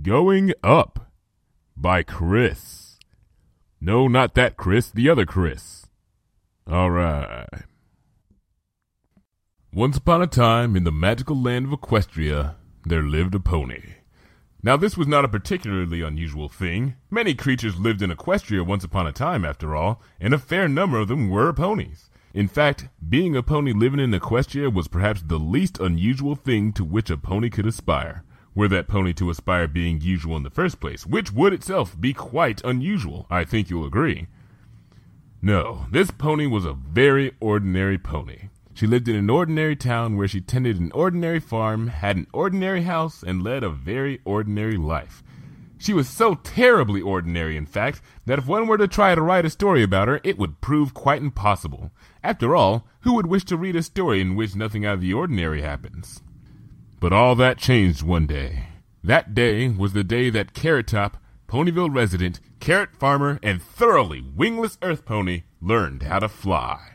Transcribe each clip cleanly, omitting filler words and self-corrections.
Going Up by Chris. No, not that Chris, the other Chris. All right. Once upon a time, in the magical land of Equestria, there lived a pony. Now, this was not a particularly unusual thing. Many creatures lived in Equestria once upon a time, after all, and a fair number of them were ponies. In fact, being a pony living in Equestria was perhaps the least unusual thing to which a pony could aspire, were that pony to aspire being usual in the first place, which would itself be quite unusual, I think you'll agree. No, this pony was a very ordinary pony. She lived in an ordinary town where she tended an ordinary farm, had an ordinary house, and led a very ordinary life. She was so terribly ordinary, in fact, that if one were to try to write a story about her, it would prove quite impossible. After all, who would wish to read a story in which nothing out of the ordinary happens? But all that changed one day. That day was the day that Carrot Top, Ponyville resident, carrot farmer, and thoroughly wingless earth pony learned how to fly.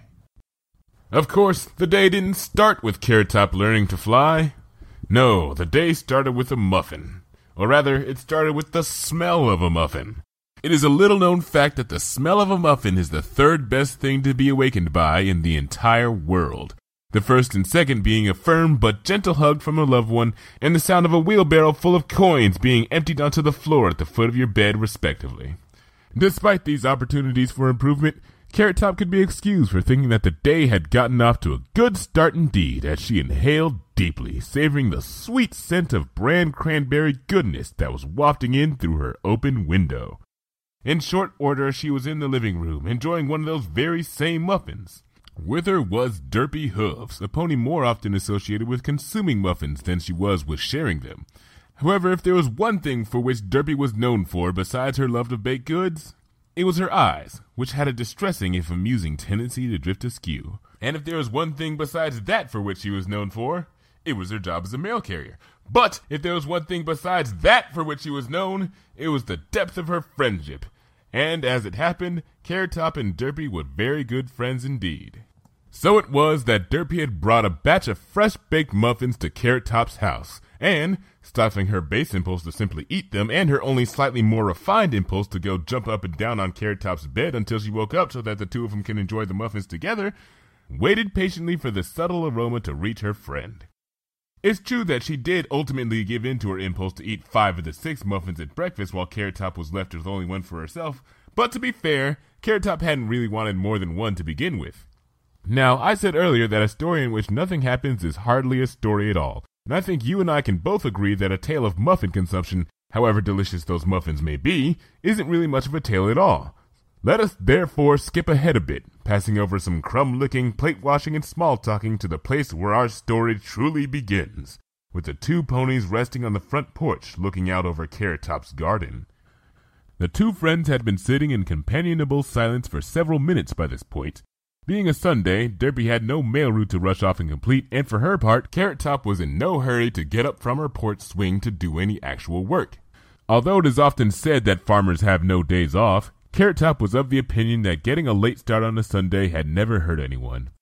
Of course, the day didn't start with Carrot Top learning to fly. No, the day started with a muffin. Or rather, it started with the smell of a muffin. It is a little-known fact that the smell of a muffin is the third best thing to be awakened by in the entire world. The first and second being a firm but gentle hug from a loved one, and the sound of a wheelbarrow full of coins being emptied onto the floor at the foot of your bed, respectively. Despite these opportunities for improvement, Carrot Top could be excused for thinking that the day had gotten off to a good start indeed as she inhaled deeply, savoring the sweet scent of brand cranberry goodness that was wafting in through her open window. In short order, she was in the living room, enjoying one of those very same muffins. With her was Derpy Hooves, a pony more often associated with consuming muffins than she was with sharing them. However, if there was one thing for which Derpy was known for besides her love of baked goods, it was her eyes, which had a distressing if amusing tendency to drift askew. And if there was one thing besides that for which she was known for, it was her job as a mail carrier. But if there was one thing besides that for which she was known, it was the depth of her friendship. And as it happened, Carrot Top and Derpy were very good friends indeed. So it was that Derpy had brought a batch of fresh-baked muffins to Carrot Top's house, and, stifling her base impulse to simply eat them and her only slightly more refined impulse to go jump up and down on Carrot Top's bed until she woke up so that the two of them can enjoy the muffins together, waited patiently for the subtle aroma to reach her friend. It's true that she did ultimately give in to her impulse to eat 5 of the 6 muffins at breakfast while Carrot Top was left with only one for herself, but to be fair, Carrot Top hadn't really wanted more than one to begin with. Now, I said earlier that a story in which nothing happens is hardly a story at all, and I think you and I can both agree that a tale of muffin consumption, however delicious those muffins may be, isn't really much of a tale at all. Let us therefore skip ahead a bit, passing over some crumb-licking, plate-washing, and small-talking to the place where our story truly begins, with the two ponies resting on the front porch looking out over Carrot Top's garden. The two friends had been sitting in companionable silence for several minutes by this point. Being a Sunday, Derpy had no mail route to rush off and complete, and for her part, Carrot Top was in no hurry to get up from her porch swing to do any actual work. Although it is often said that farmers have no days off, Carrot Top was of the opinion that getting a late start on a Sunday had never hurt anyone.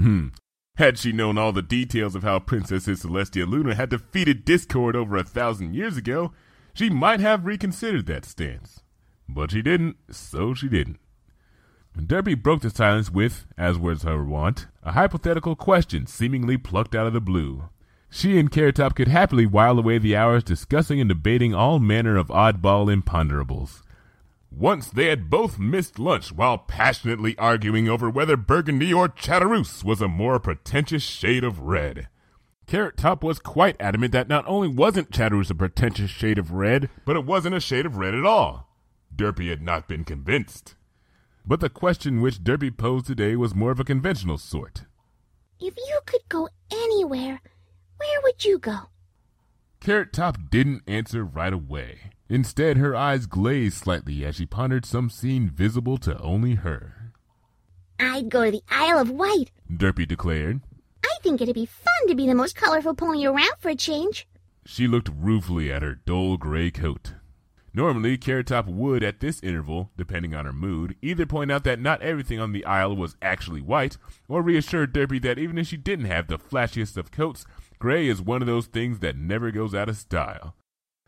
Had she known all the details of how Princesses Celestia Luna had defeated Discord over 1,000 years ago, she might have reconsidered that stance. But she didn't, so she didn't. Derpy broke the silence with, as was her wont, a hypothetical question seemingly plucked out of the blue. She and Carrot Top could happily while away the hours discussing and debating all manner of oddball imponderables. Once they had both missed lunch while passionately arguing over whether burgundy or Chatteroose was a more pretentious shade of red. Carrot Top was quite adamant that not only wasn't Chatteroose a pretentious shade of red, but it wasn't a shade of red at all. Derpy had not been convinced. But the question which Derpy posed today was more of a conventional sort. If you could go anywhere, where would you go? Carrot Top didn't answer right away. Instead, her eyes glazed slightly as she pondered some scene visible to only her. I'd go to the Isle of Wight, Derpy declared. I think it'd be fun to be the most colorful pony around for a change. She looked ruefully at her dull gray coat. Normally, Carrot Top would, at this interval, depending on her mood, either point out that not everything on the isle was actually white, or reassure Derpy that even if she didn't have the flashiest of coats, gray is one of those things that never goes out of style.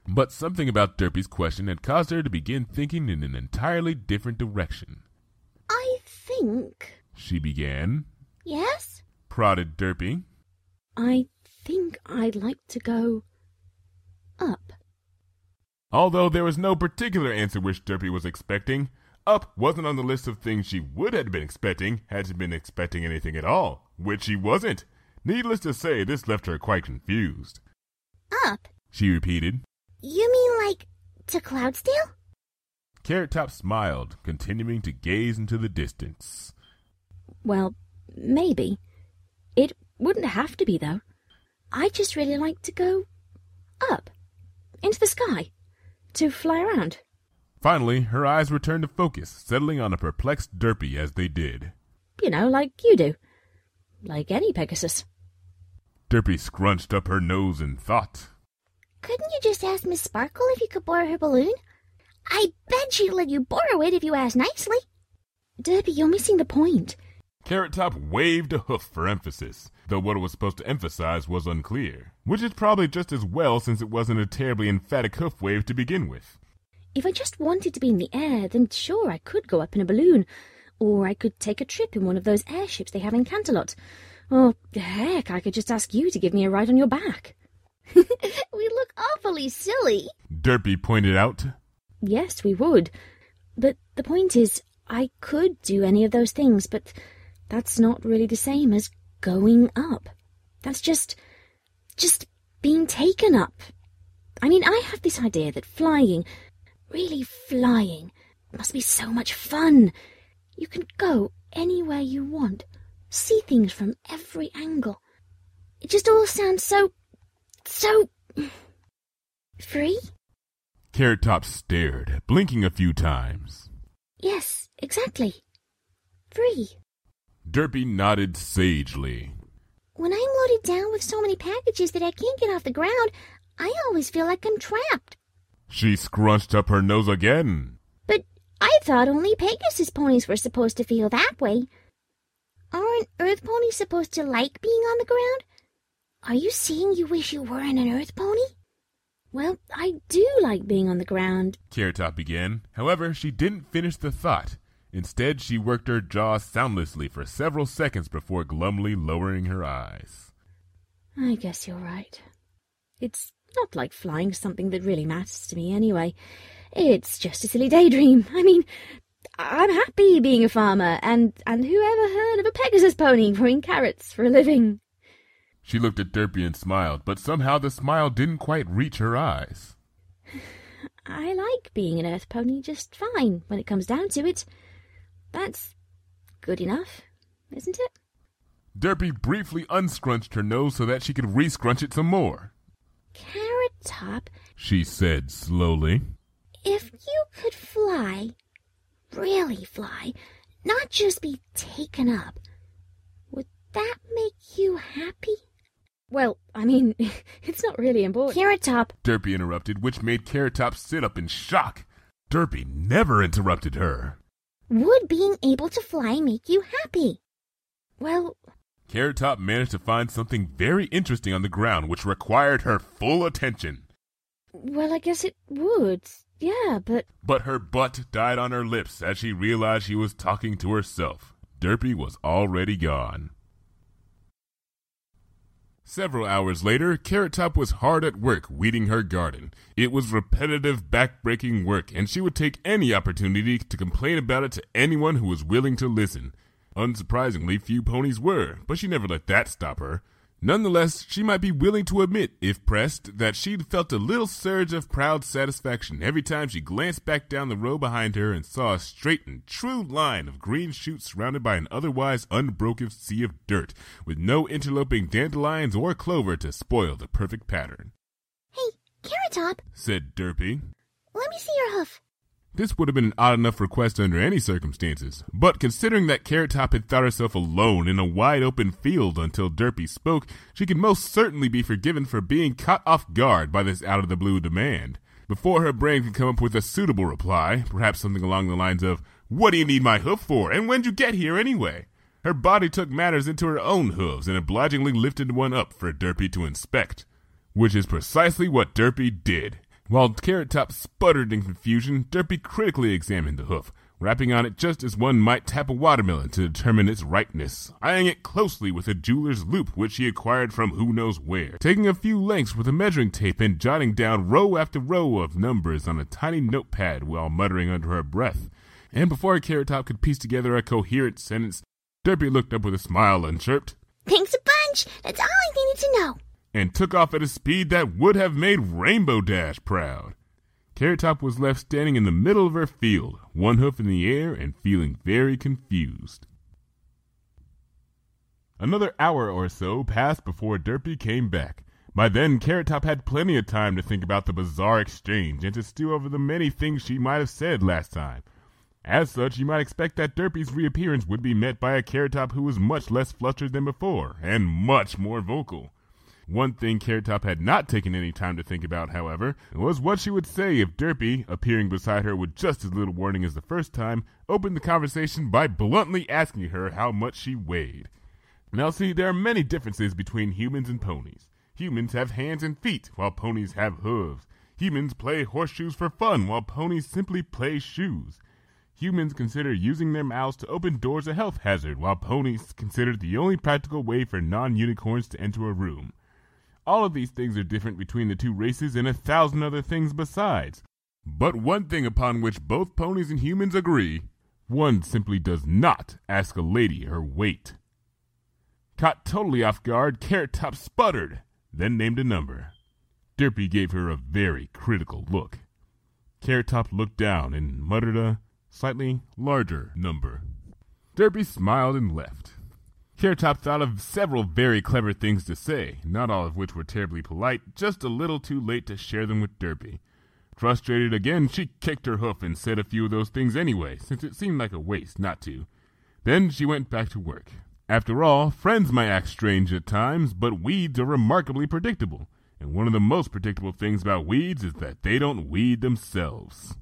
But something about Derpy's question had caused her to begin thinking in an entirely different direction. I think... She began. Yes? Prodded Derpy. I think I'd like to go up. Although there was no particular answer which Derpy was expecting, up wasn't on the list of things she would have been expecting had she been expecting anything at all, which she wasn't. Needless to say, this left her quite confused. Up? She repeated. You mean like to Cloudsdale? Carrot Top smiled, continuing to gaze into the distance. Well, maybe. It wouldn't have to be, though. I'd just really like to go up, into the sky, to fly around. Finally, her eyes returned to focus, settling on a perplexed Derpy as they did. You know, like you do. Like any Pegasus. Derpy scrunched up her nose in thought. Couldn't you just ask Miss Sparkle if you could borrow her balloon? I bet she'd let you borrow it if you asked nicely. Derpy, you're missing the point. Carrot Top waved a hoof for emphasis, though what it was supposed to emphasize was unclear, which is probably just as well since it wasn't a terribly emphatic hoof wave to begin with. If I just wanted to be in the air, then sure, I could go up in a balloon. Or I could take a trip in one of those airships they have in Canterlot. Or, heck, I could just ask you to give me a ride on your back. We look awfully silly. Derpy pointed out. Yes, we would. But the point is, I could do any of those things, but that's not really the same as going up. That's just being taken up. I mean, I have this idea that flying, really flying, must be so much fun. You can go anywhere you want, see things from every angle. It just all sounds so free? Carrot Top stared, blinking a few times. Yes, exactly. Free. Derpy nodded sagely. When I'm loaded down with so many packages that I can't get off the ground, I always feel like I'm trapped. She scrunched up her nose again. But I thought only Pegasus ponies were supposed to feel that way. Aren't Earth ponies supposed to like being on the ground? Are you saying you wish you weren't an Earth pony? Well, I do like being on the ground, Carrot Top began. However, she didn't finish the thought. Instead, she worked her jaw soundlessly for several seconds before glumly lowering her eyes. I guess you're right. It's not like flying something that really matters to me anyway. It's just a silly daydream. I mean, I'm happy being a farmer, and who ever heard of a Pegasus pony growing carrots for a living? She looked at Derpy and smiled, but somehow the smile didn't quite reach her eyes. I like being an Earth pony just fine when it comes down to it. That's good enough, isn't it? Derpy briefly unscrunched her nose so that she could re-scrunch it some more. Carrot Top, She said slowly. if you could fly, really fly, not just be taken up, would that make you happy? Well, I mean, it's not really important. Carrot Top, Derpy interrupted, which made Carrot Top sit up in shock. Derpy never interrupted her. would being able to fly make you happy? Well, Carrot Top managed to find something very interesting on the ground which required her full attention. I guess it would. Yeah, but... But her butt died on her lips as she realized she was talking to herself. Derpy was already gone. Several hours later, Carrot Top was hard at work weeding her garden. It was repetitive, back-breaking work, and she would take any opportunity to complain about it to anyone who was willing to listen. Unsurprisingly, few ponies were, but she never let that stop her. Nonetheless, she might be willing to admit, if pressed, that she'd felt a little surge of proud satisfaction every time she glanced back down the row behind her and saw a straight and true line of green shoots surrounded by an otherwise unbroken sea of dirt, with no interloping dandelions or clover to spoil the perfect pattern. Hey, Carrot Top, Said Derpy. let me see your hoof. This would have been an odd enough request under any circumstances, but considering that Carrot Top had thought herself alone in a wide-open field until Derpy spoke, she could most certainly be forgiven for being caught off guard by this out-of-the-blue demand. Before her brain could come up with a suitable reply, perhaps something along the lines of, "What do you need my hoof for, and when'd you get here anyway?" her body took matters into her own hooves and obligingly lifted one up for Derpy to inspect. Which is precisely what Derpy did. While Carrot Top sputtered in confusion, Derpy critically examined the hoof, rapping on it just as one might tap a watermelon to determine its ripeness, eyeing it closely with a jeweler's loupe which he acquired from who knows where, taking a few lengths with a measuring tape and jotting down row after row of numbers on a tiny notepad while muttering under her breath. And before Carrot Top could piece together a coherent sentence, Derpy looked up with a smile and chirped, "Thanks a bunch. That's all I needed to know." And took off at a speed that would have made Rainbow Dash proud. Carrot Top was left standing in the middle of her field, one hoof in the air and feeling very confused. Another hour or so passed before Derpy came back. By then, Carrot Top had plenty of time to think about the bizarre exchange and to stew over the many things she might have said last time. As such, you might expect that Derpy's reappearance would be met by a Carrot Top who was much less flustered than before, and much more vocal. One thing Carrot Top had not taken any time to think about, however, was what she would say if Derpy, appearing beside her with just as little warning as the first time, opened the conversation by bluntly asking her how much she weighed. Now see, there are many differences between humans and ponies. Humans have hands and feet, while ponies have hooves. Humans play horseshoes for fun, while ponies simply play shoes. Humans consider using their mouths to open doors a health hazard, while ponies consider the only practical way for non-unicorns to enter a room. All of these things are different between the two races and 1,000 other things besides. But one thing upon which both ponies and humans agree, one simply does not ask a lady her weight. Caught totally off guard, Carrot Top sputtered, then named a number. Derpy gave her a very critical look. Carrot Top looked down and muttered a slightly larger number. Derpy smiled and left. Carrot Top thought of several very clever things to say, not all of which were terribly polite, just a little too late to share them with Derpy. Frustrated again, she kicked her hoof and said a few of those things anyway, since it seemed like a waste not to. Then she went back to work. After all, friends might act strange at times, but weeds are remarkably predictable, and one of the most predictable things about weeds is that they don't weed themselves.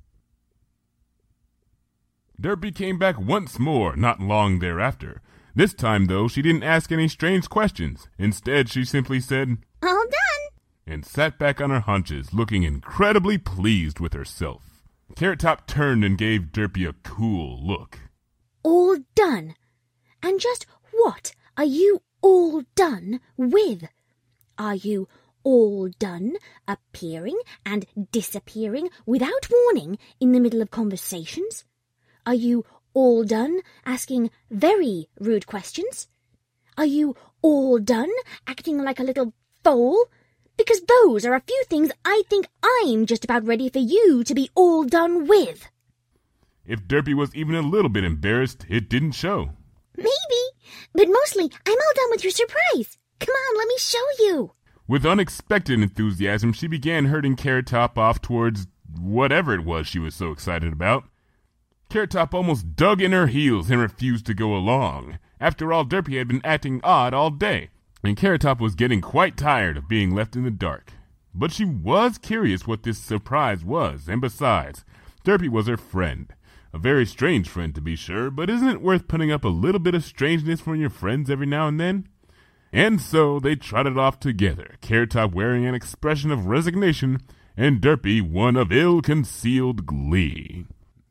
Derpy came back once more not long thereafter. This time, though, she didn't ask any strange questions. Instead, she simply said, "All done," and sat back on her haunches, looking incredibly pleased with herself. Carrot Top turned and gave Derpy a cool look. All done? And just what are you all done with? Are you all done appearing and disappearing without warning in the middle of conversations? Are you all done asking very rude questions? Are you all done acting like a little foal? Because those are a few things I think I'm just about ready for you to be all done with. If Derpy was even a little bit embarrassed, it didn't show. "Maybe, but mostly I'm all done with your surprise. Come on, let me show you." With unexpected enthusiasm, she began herding Carrot Top off towards whatever it was she was so excited about. Carrot Top almost dug in her heels and refused to go along. After all, Derpy had been acting odd all day, and Carrot Top was getting quite tired of being left in the dark. But she was curious what this surprise was, and besides, Derpy was her friend. A very strange friend, to be sure, but isn't it worth putting up a little bit of strangeness from your friends every now and then? And so they trotted off together, Carrot Top wearing an expression of resignation, and Derpy one of ill-concealed glee.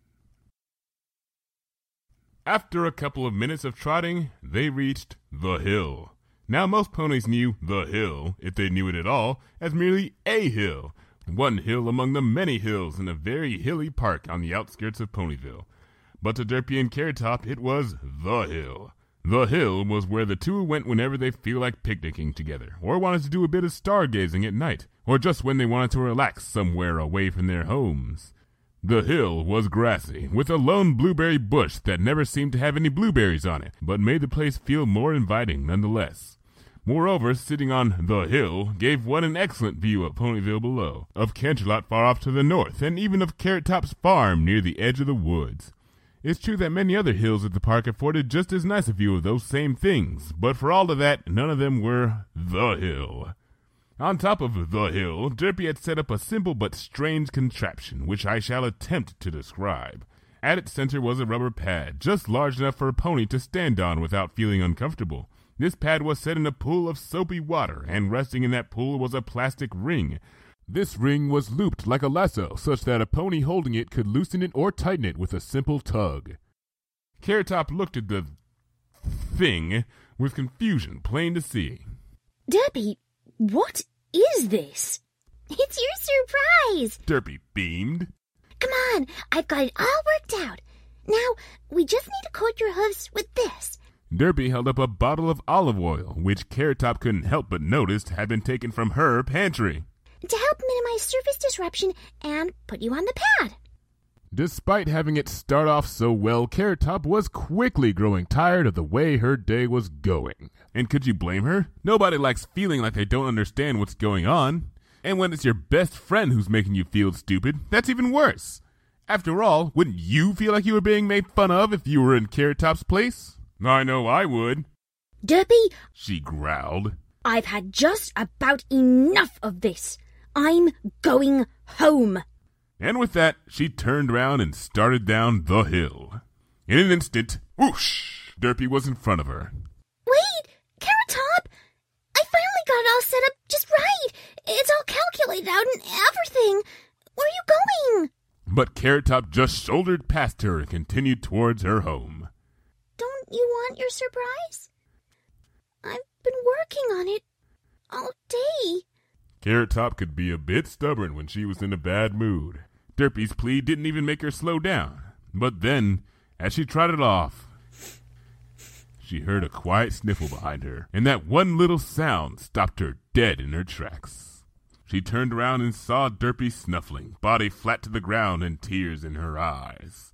After a couple of minutes of trotting, they reached the hill. Now, most ponies knew the hill, if they knew it at all, as merely a hill. One hill among the many hills in a very hilly park on the outskirts of Ponyville. But to Derpy and Carrot Top, it was the hill. The hill was where the two went whenever they feel like picnicking together, or wanted to do a bit of stargazing at night, or just when they wanted to relax somewhere away from their homes. The hill was grassy, with a lone blueberry bush that never seemed to have any blueberries on it, but made the place feel more inviting nonetheless. Moreover, sitting on the hill gave one an excellent view of Ponyville below, of Canterlot far off to the north, and even of Carrot Top's farm near the edge of the woods. It's true that many other hills at the park afforded just as nice a view of those same things, but for all of that, none of them were the hill. On top of the hill, Derpy had set up a simple but strange contraption, which I shall attempt to describe. At its center was a rubber pad, just large enough for a pony to stand on without feeling uncomfortable. This pad was set in a pool of soapy water, and resting in that pool was a plastic ring. This ring was looped like a lasso, such that a pony holding it could loosen it or tighten it with a simple tug. Carrot Top looked at the thing with confusion plain to see. Derpy, what is this? It's your surprise! Derpy beamed. Come on, I've got it all worked out. Now, we just need to coat your hooves with this. Derpy held up a bottle of olive oil, which Carrot Top couldn't help but notice had been taken from her pantry. To help minimize surface disruption and put you on the pad. Despite having it start off so well, Carrot Top was quickly growing tired of the way her day was going. And could you blame her? Nobody likes feeling like they don't understand what's going on. And when it's your best friend who's making you feel stupid, that's even worse. After all, wouldn't you feel like you were being made fun of if you were in Carrot Top's place? I know I would. Derpy, she growled. I've had just about enough of this. I'm going home. And with that, she turned around and started down the hill. In an instant, whoosh, Derpy was in front of her. Wait, Carrot Top! I finally got it all set up just right. It's all calculated out and everything. Where are you going? But Carrot Top just shouldered past her and continued towards her home. Don't you want your surprise? I've been working on it all day. Carrot Top could be a bit stubborn when she was in a bad mood. Derpy's plea didn't even make her slow down. But then, as she trotted off, she heard a quiet sniffle behind her, and that one little sound stopped her dead in her tracks. She turned around and saw Derpy snuffling, body flat to the ground and tears in her eyes.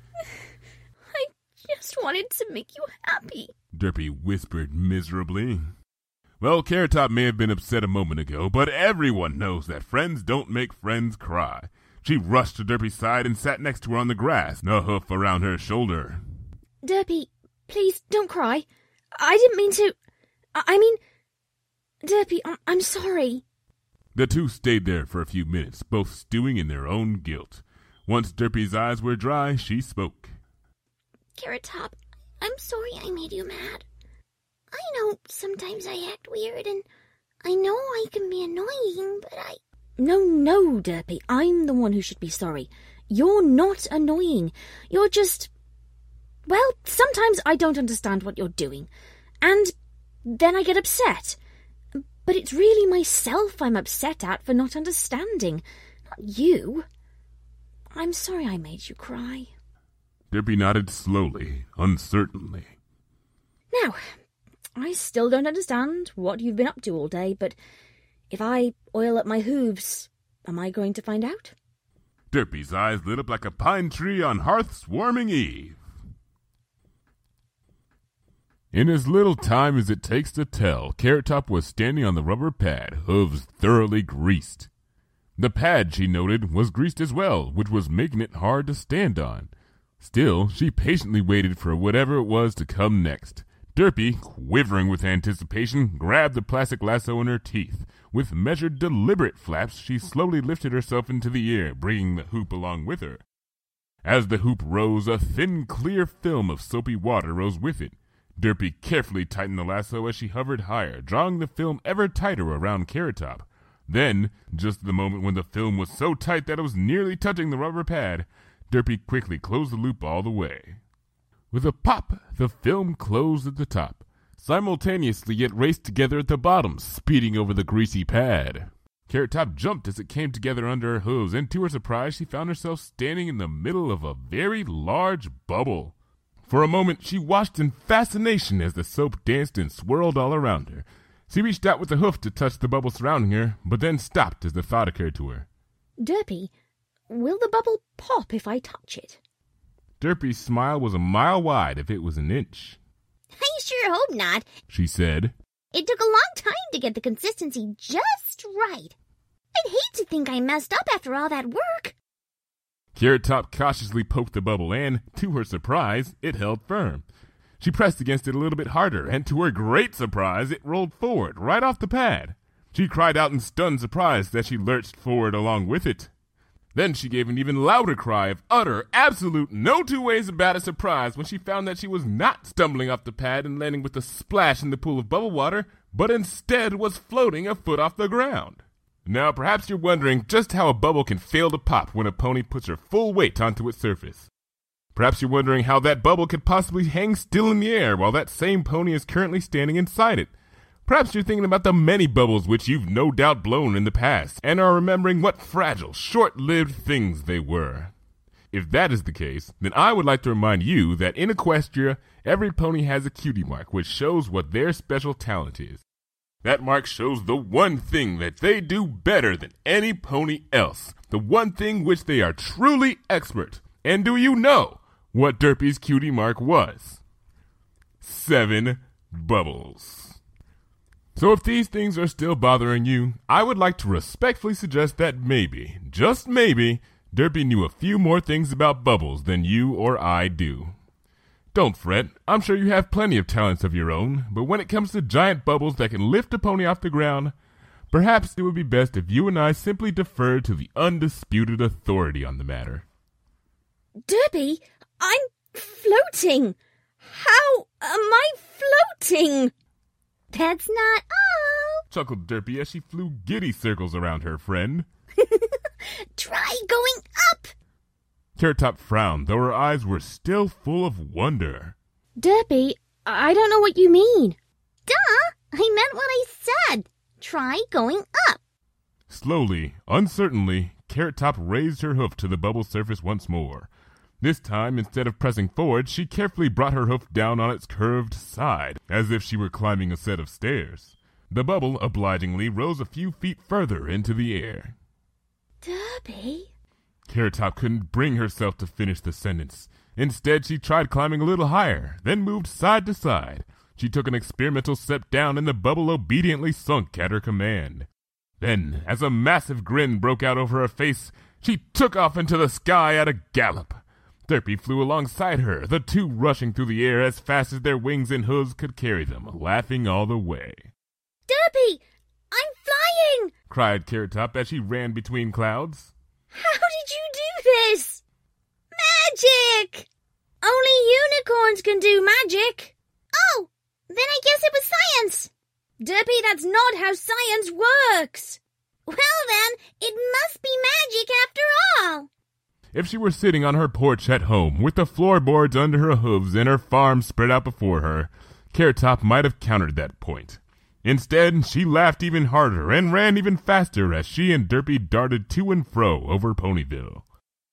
I just wanted to make you happy, Derpy whispered miserably. Well, Carrot Top may have been upset a moment ago, but everyone knows that friends don't make friends cry. She rushed to Derpy's side and sat next to her on the grass, a hoof around her shoulder. Derpy, please don't cry. I didn't mean to. I mean, Derpy, I'm sorry. The two stayed there for a few minutes, both stewing in their own guilt. Once Derpy's eyes were dry, she spoke. Carrot Top, I'm sorry I made you mad. I know sometimes I act weird, and I know I can be annoying, but No, Derpy, I'm the one who should be sorry. You're not annoying. You're just... Well, sometimes I don't understand what you're doing. And then I get upset. But it's really myself I'm upset at for not understanding, not you. I'm sorry I made you cry. Derpy nodded slowly, uncertainly. Now, I still don't understand what you've been up to all day, but if I oil up my hooves, am I going to find out? Derpy's eyes lit up like a pine tree on hearth's warming eve. In as little time as it takes to tell, Carrot Top was standing on the rubber pad, hooves thoroughly greased. The pad, she noted, was greased as well, which was making it hard to stand on. Still, she patiently waited for whatever it was to come next. Derpy, quivering with anticipation, grabbed the plastic lasso in her teeth. With measured, deliberate flaps, she slowly lifted herself into the air, bringing the hoop along with her. As the hoop rose, a thin, clear film of soapy water rose with it. Derpy carefully tightened the lasso as she hovered higher, drawing the film ever tighter around Carrot Top. Then, just at the moment when the film was so tight that it was nearly touching the rubber pad, Derpy quickly closed the loop all the way. With a pop, the film closed at the top. Simultaneously, it raced together at the bottom, speeding over the greasy pad. Carrot Top jumped as it came together under her hooves, and to her surprise, she found herself standing in the middle of a very large bubble. For a moment, she watched in fascination as the soap danced and swirled all around her. She reached out with the hoof to touch the bubble surrounding her, but then stopped as the thought occurred to her. Derpy, will the bubble pop if I touch it? Derpy's smile was a mile wide if it was an inch. I sure hope not, she said. It took a long time to get the consistency just right. I'd hate to think I messed up after all that work. Carrot Top cautiously poked the bubble and, to her surprise, it held firm. She pressed against it a little bit harder, and to her great surprise, it rolled forward, right off the pad. She cried out in stunned surprise as she lurched forward along with it. Then she gave an even louder cry of utter, absolute, no two ways about it surprise when she found that she was not stumbling off the pad and landing with a splash in the pool of bubble water, but instead was floating a foot off the ground. Now, perhaps you're wondering just how a bubble can fail to pop when a pony puts her full weight onto its surface. Perhaps you're wondering how that bubble could possibly hang still in the air while that same pony is currently standing inside it. Perhaps you're thinking about the many bubbles which you've no doubt blown in the past and are remembering what fragile, short-lived things they were. If that is the case, then I would like to remind you that in Equestria, every pony has a cutie mark which shows what their special talent is. That mark shows the one thing that they do better than any pony else, the one thing which they are truly expert. And do you know what Derpy's cutie mark was? 7 bubbles. So if these things are still bothering you, I would like to respectfully suggest that maybe, just maybe, Derpy knew a few more things about bubbles than you or I do. Don't fret, I'm sure you have plenty of talents of your own, but when it comes to giant bubbles that can lift a pony off the ground, perhaps it would be best if you and I simply deferred to the undisputed authority on the matter. Derpy, I'm floating. How am I floating? That's not all. Chuckled Derpy as she flew giddy circles around her friend. Try going up. Carrot Top frowned, though her eyes were still full of wonder. Derpy, I don't know what you mean. Duh, I meant what I said. Try going up. Slowly, uncertainly, Carrot Top raised her hoof to the bubble surface once more. This time, instead of pressing forward, she carefully brought her hoof down on its curved side, as if she were climbing a set of stairs. The bubble, obligingly, rose a few feet further into the air. Derpy? Carrot Top couldn't bring herself to finish the sentence. Instead, she tried climbing a little higher, then moved side to side. She took an experimental step down, and the bubble obediently sunk at her command. Then, as a massive grin broke out over her face, she took off into the sky at a gallop. Derpy flew alongside her, the two rushing through the air as fast as their wings and hooves could carry them, laughing all the way. Derpy, I'm flying! Cried Carrot Top as she ran between clouds. How did you do this? Magic! Only unicorns can do magic. Oh, then I guess it was science. Derpy, that's not how science works. Well then, it must be magic after all. If she were sitting on her porch at home, with the floorboards under her hooves and her farm spread out before her, Carrot Top might have countered that point. Instead, she laughed even harder and ran even faster as she and Derpy darted to and fro over Ponyville.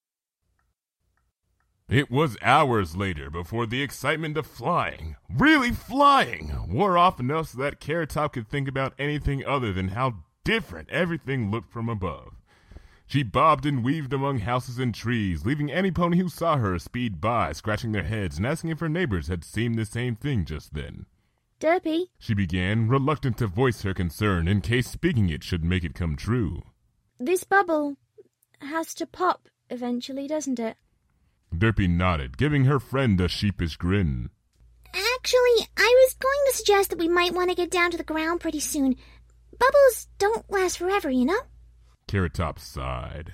It was hours later before the excitement of flying, really flying, wore off enough so that Carrot Top could think about anything other than how different everything looked from above. She bobbed and weaved among houses and trees, leaving any pony who saw her speed by, scratching their heads and asking if her neighbors had seen the same thing just then. Derpy? She began, reluctant to voice her concern in case speaking it should make it come true. This bubble has to pop eventually, doesn't it? Derpy nodded, giving her friend a sheepish grin. Actually, I was going to suggest that we might want to get down to the ground pretty soon. Bubbles don't last forever, you know? Carrot Top sighed.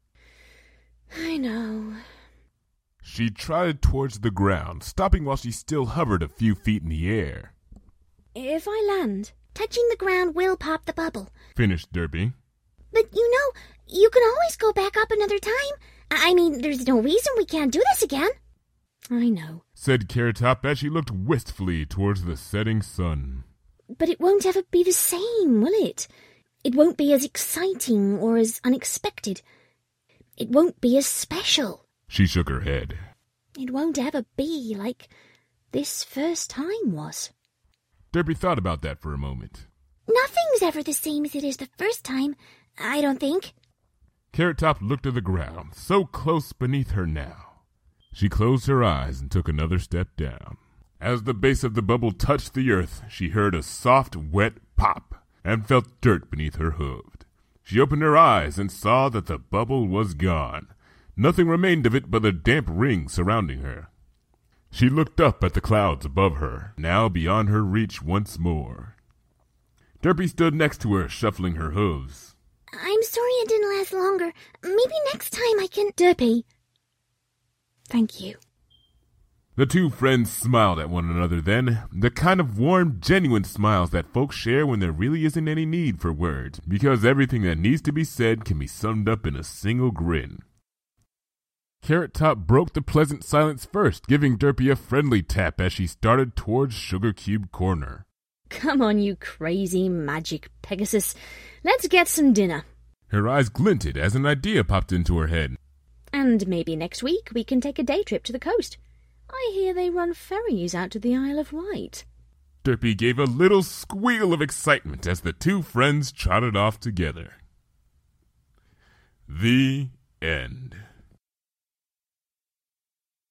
I know. She trotted towards the ground, stopping while she still hovered a few feet in the air. If I land, touching the ground will pop the bubble, finished Derpy. But you know, you can always go back up another time. I mean, there's no reason we can't do this again. I know, said Carrot Top as she looked wistfully towards the setting sun. But it won't ever be the same, will it? It won't be as exciting or as unexpected. It won't be as special. She shook her head. It won't ever be like this first time was. Derpy thought about that for a moment. Nothing's ever the same as it is the first time, I don't think. Carrot Top looked at the ground, so close beneath her now. She closed her eyes and took another step down. As the base of the bubble touched the earth, she heard a soft, wet pop and felt dirt beneath her hoof. She opened her eyes and saw that the bubble was gone. Nothing remained of it but a damp ring surrounding her. She looked up at the clouds above her, now beyond her reach once more. Derpy stood next to her, shuffling her hooves. I'm sorry it didn't last longer. Maybe next time I can... Derpy. Thank you. The two friends smiled at one another then, the kind of warm, genuine smiles that folks share when there really isn't any need for words, because everything that needs to be said can be summed up in a single grin. Carrot Top broke the pleasant silence first, giving Derpy a friendly tap as she started towards Sugar Cube Corner. Come on, you crazy magic Pegasus. Let's get some dinner. Her eyes glinted as an idea popped into her head. And maybe next week we can take a day trip to the coast. I hear they run ferries out to the Isle of Wight. Derpy gave a little squeal of excitement as the two friends trotted off together. The end.